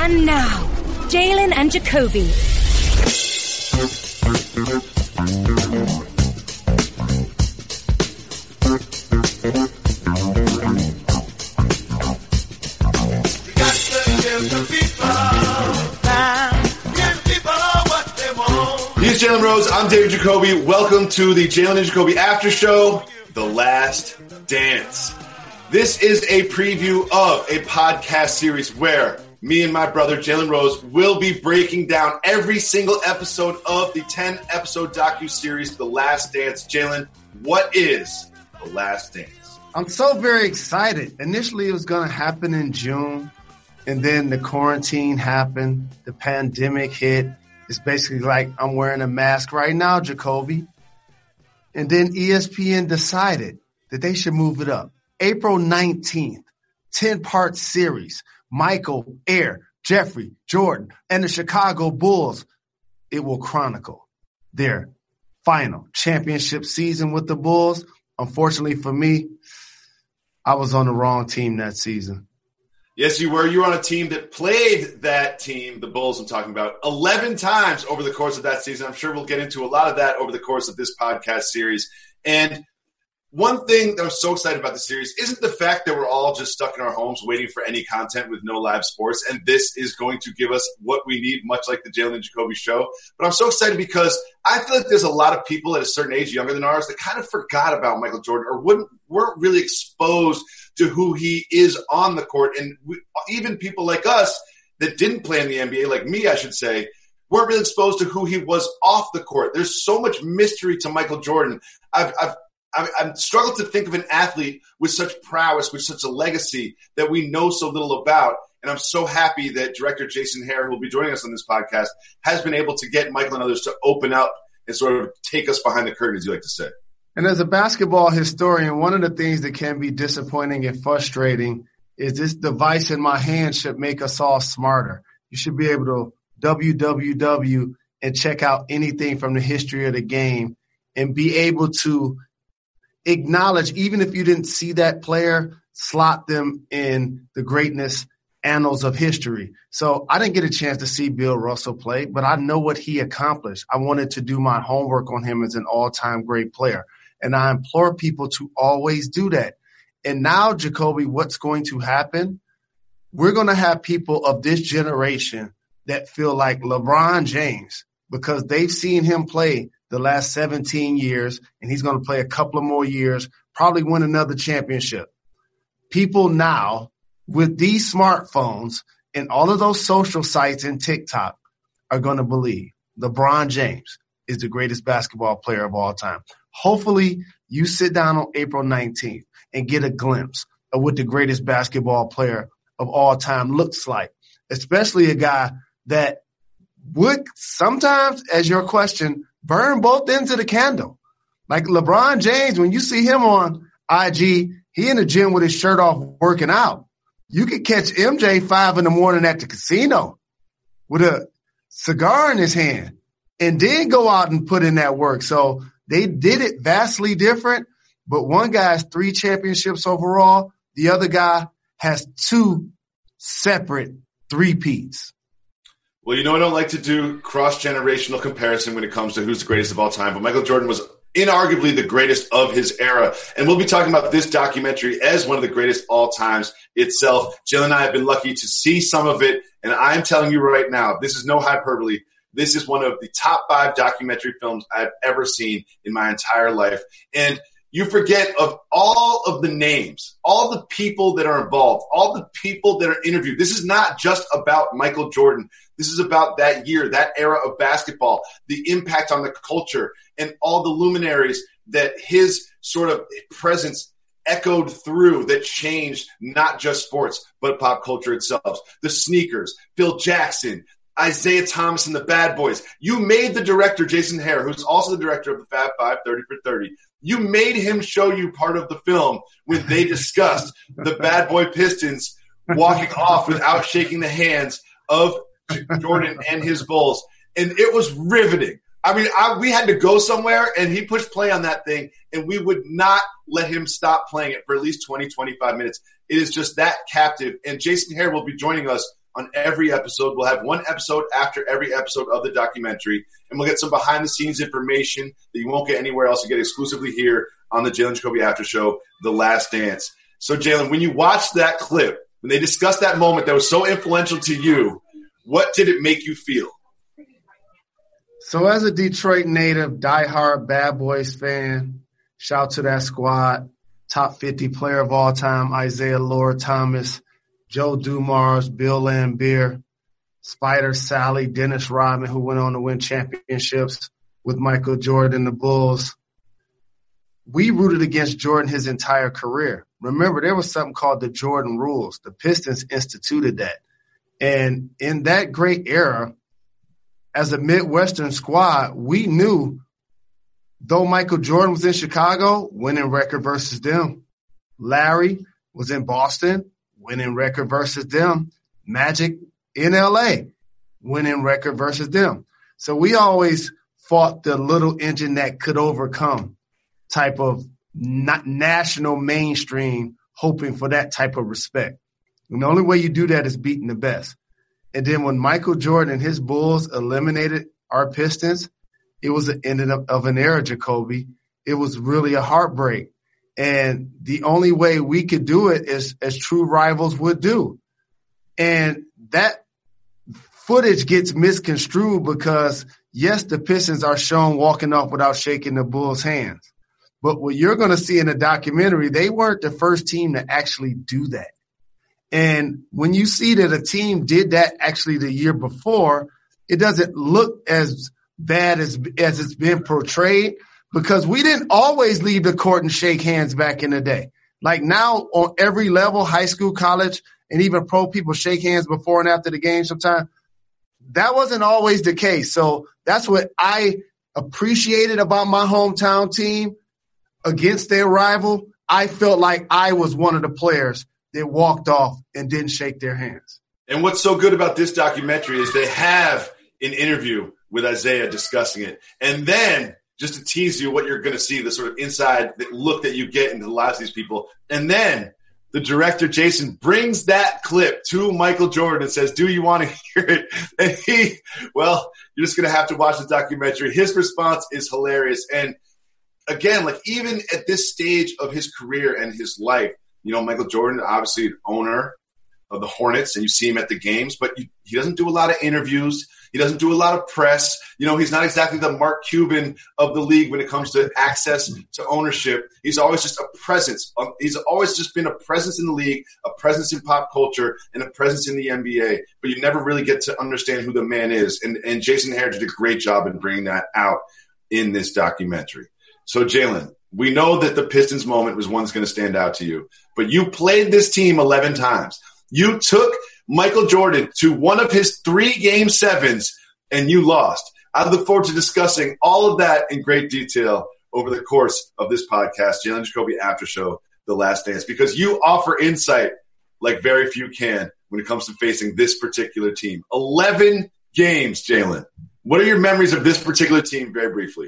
And now, Jalen and Jacoby. He's Jalen Rose. I'm David Jacoby. Welcome to the Jalen and Jacoby After Show, The Last Dance. This is a preview of a podcast series where me and my brother Jalen Rose will be breaking down every single episode of the 10-episode docuseries, The Last Dance. Jalen, what is The Last Dance? I'm so very excited. Initially, it was going to happen in June, and then the quarantine happened. The pandemic hit. It's basically like I'm wearing a mask right now, Jacoby. And then ESPN decided that they should move it up. April 19th, 10-part series. Michael, Air, Jeffrey, Jordan, and the Chicago Bulls. It will chronicle their final championship season with the Bulls. Unfortunately for me, I was on the wrong team that season. Yes, you were. You were on a team that played that team, the Bulls I'm talking about, 11 times over the course of that season. I'm sure we'll get into a lot of that over the course of this podcast series. And one thing that I'm so excited about the series isn't the fact that we're all just stuck in our homes waiting for any content with no live sports. And this is going to give us what we need, much like the Jalen and Jacoby show. But I'm so excited because I feel like there's a lot of people at a certain age younger than ours that kind of forgot about Michael Jordan or weren't really exposed to who he is on the court. And even people like us that didn't play in the NBA, like me, I should say, weren't really exposed to who he was off the court. There's so much mystery to Michael Jordan. I'm struggling to think of an athlete with such prowess, with such a legacy that we know so little about. And I'm so happy that director Jason Hare, who will be joining us on this podcast, has been able to get Michael and others to open up and sort of take us behind the curtain, as you like to say. And as a basketball historian, one of the things that can be disappointing and frustrating is this device in my hand should make us all smarter. You should be able to www and check out anything from the history of the game and be able to acknowledge, even if you didn't see that player, slot them in the greatness annals of history. So I didn't get a chance to see Bill Russell play, but I know what he accomplished. I wanted to do my homework on him as an all-time great player. And I implore people to always do that. And now, Jacoby, what's going to happen? We're going to have people of this generation that feel like LeBron James because they've seen him play the last 17 years, and he's going to play a couple of more years, probably win another championship. People now, with these smartphones and all of those social sites and TikTok, are going to believe LeBron James is the greatest basketball player of all time. Hopefully, you sit down on April 19th and get a glimpse of what the greatest basketball player of all time looks like, especially a guy that would sometimes, as your question, burn both ends of the candle. Like LeBron James, when you see him on IG, he in the gym with his shirt off working out. You could catch MJ 5 a.m. at the casino with a cigar in his hand and then go out and put in that work. So they did it vastly different, but one guy has 3 championships overall. The other guy has 2 separate three-peats. Well, you know I don't like to do cross-generational comparison when it comes to who's the greatest of all time, but Michael Jordan was inarguably the greatest of his era. And we'll be talking about this documentary as one of the greatest all times itself. Jill and I have been lucky to see some of it, and I'm telling you right now, this is no hyperbole. This is one of the top 5 documentary films I've ever seen in my entire life. And you forget of all of the names, all the people that are involved, all the people that are interviewed. This is not just about Michael Jordan. This is about that year, that era of basketball, the impact on the culture, and all the luminaries that his sort of presence echoed through that changed not just sports, but pop culture itself. The sneakers, Phil Jackson, Isaiah Thomas and the Bad Boys. You made the director, Jason Hare, who's also the director of the Fab Five, 30 for 30. You made him show you part of the film when they discussed the Bad Boy Pistons walking off without shaking the hands of Jordan and his Bulls. And it was riveting. I mean, we had to go somewhere, and he pushed play on that thing, and we would not let him stop playing it for at least 20, 25 minutes. It is just that captive. And Jason Hare will be joining us on every episode. We'll have one episode after every episode of the documentary, and we'll get some behind-the-scenes information that you won't get anywhere else. You get exclusively here on the Jalen Jacoby After Show, The Last Dance. So, Jalen, when you watched that clip, when they discussed that moment that was so influential to you, what did it make you feel? So as a Detroit native, diehard Bad Boys fan, shout to that squad, top 50 player of all time, Isaiah Lord Thomas, Joe Dumars, Bill Laimbeer, Spider Sally, Dennis Rodman, who went on to win championships with Michael Jordan and the Bulls. We rooted against Jordan his entire career. Remember, there was something called the Jordan Rules. The Pistons instituted that. And in that great era, as a Midwestern squad, we knew, though Michael Jordan was in Chicago, winning record versus them. Larry was in Boston, winning record versus them. Magic in L.A., winning record versus them. So we always fought the little engine that could overcome type of national mainstream, hoping for that type of respect. And the only way you do that is beating the best. And then when Michael Jordan and his Bulls eliminated our Pistons, it was the end of an era, Jacoby. It was really a heartbreak. And the only way we could do it is as true rivals would do. And that footage gets misconstrued because, yes, the Pistons are shown walking off without shaking the Bulls' hands. But what you're going to see in the documentary, they weren't the first team to actually do that. And when you see that a team did that actually the year before, it doesn't look as bad as it's been portrayed, because we didn't always leave the court and shake hands back in the day. Like now on every level, high school, college, and even pro, people shake hands before and after the game sometimes. That wasn't always the case. So that's what I appreciated about my hometown team against their rival. I felt like I was one of the players that walked off and didn't shake their hands. And what's so good about this documentary is they have an interview with Isaiah discussing it. And then, just to tease you what you're going to see, the sort of inside look that you get into the lives of these people. And then the director, Jason, brings that clip to Michael Jordan and says, do you want to hear it? And you're just going to have to watch the documentary. His response is hilarious. And again, like even at this stage of his career and his life, you know, Michael Jordan, obviously an owner of the Hornets, and you see him at the games, but he doesn't do a lot of interviews. He doesn't do a lot of press. You know, he's not exactly the Mark Cuban of the league when it comes to access to ownership. He's always just a presence. He's always just been a presence in the league, a presence in pop culture, and a presence in the NBA. But you never really get to understand who the man is. And Jason Hehir did a great job in bringing that out in this documentary. So, Jalen, we know that the Pistons moment was one that's going to stand out to you. But you played this team 11 times. You took Michael Jordan to one of his 3 Game 7s, and you lost. I look forward to discussing all of that in great detail over the course of this podcast, Jalen Jacoby After Show, The Last Dance, because you offer insight like very few can when it comes to facing this particular team. 11 games, Jalen. What are your memories of this particular team, very briefly?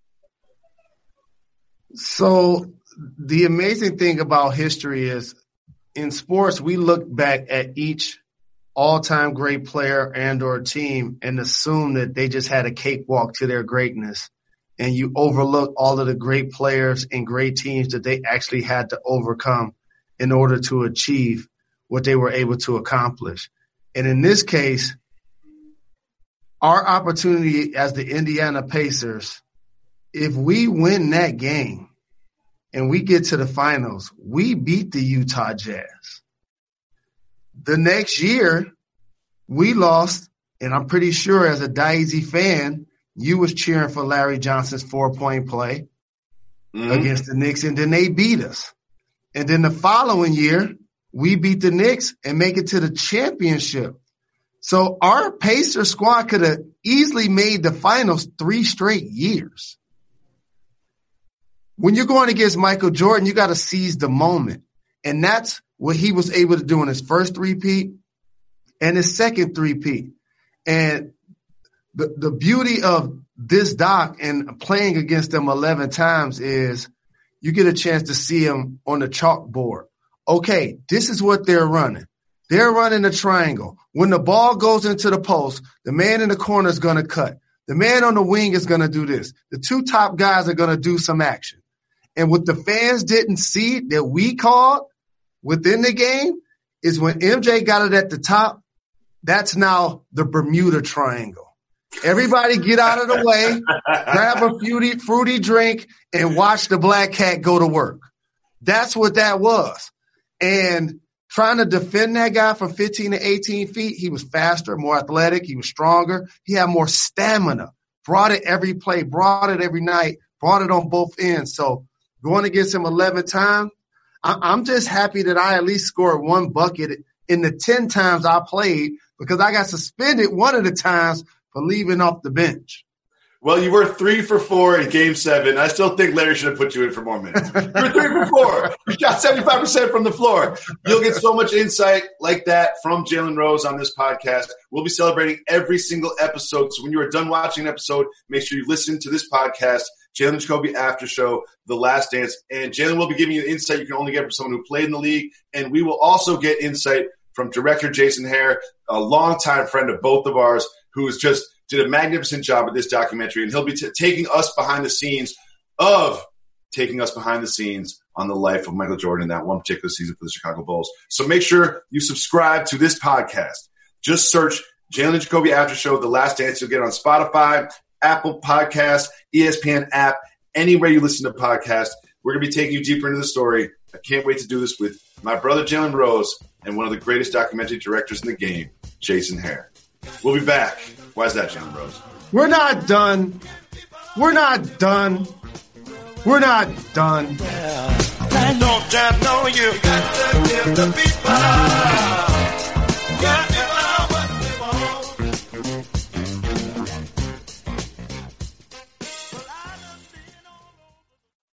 So the amazing thing about history is in sports, we look back at each all-time great player and or team and assume that they just had a cakewalk to their greatness. And you overlook all of the great players and great teams that they actually had to overcome in order to achieve what they were able to accomplish. And in this case, our opportunity as the Indiana Pacers, if we win that game and we get to the finals, we beat the Utah Jazz. The next year, we lost, and I'm pretty sure as a Daisy fan, you was cheering for Larry Johnson's 4-point play against the Knicks, and then they beat us. And then the following year, we beat the Knicks and make it to the championship. So our Pacer squad could have easily made the finals 3 straight years. When you're going against Michael Jordan, you got to seize the moment. And that's what he was able to do in his first three-peat and his second three-peat. And the beauty of this doc and playing against them 11 times is you get a chance to see him on the chalkboard. Okay, this is what they're running. They're running a triangle. When the ball goes into the post, the man in the corner is going to cut. The man on the wing is going to do this. The two top guys are going to do some action. And what the fans didn't see that we called within the game is when MJ got it at the top, that's now the Bermuda Triangle. Everybody get out of the way, grab a fruity drink, and watch the Black Cat go to work. That's what that was. And trying to defend that guy from 15 to 18 feet, he was faster, more athletic, he was stronger, he had more stamina, brought it every play, brought it every night, brought it on both ends. So going against him 11 times, I'm just happy that I at least scored one bucket in the 10 times I played because I got suspended one of the times for leaving off the bench. Well, you were 3 for 4 in Game 7. I still think Larry should have put you in for more minutes. You were 3 for 4. You shot 75% from the floor. You'll get so much insight like that from Jalen Rose on this podcast. We'll be celebrating every single episode. So when you are done watching an episode, make sure you listen to this podcast, Jalen Jacoby After Show, The Last Dance. And Jalen will be giving you insight you can only get from someone who played in the league. And we will also get insight from director Jason Hare, a longtime friend of both of ours, who is just did a magnificent job with this documentary, and he'll be taking us behind the scenes on the life of Michael Jordan in that one particular season for the Chicago Bulls. So make sure you subscribe to this podcast. Just search Jalen Jacoby After Show, The Last Dance. You'll get on Spotify, Apple Podcasts, ESPN app, anywhere you listen to podcasts. We're going to be taking you deeper into the story. I can't wait to do this with my brother Jalen Rose and one of the greatest documentary directors in the game, Jason Hare. We'll be back. Why is that, Jalen Rose? We're not done. We're not done. We're not done. Don't you know you got to give the people?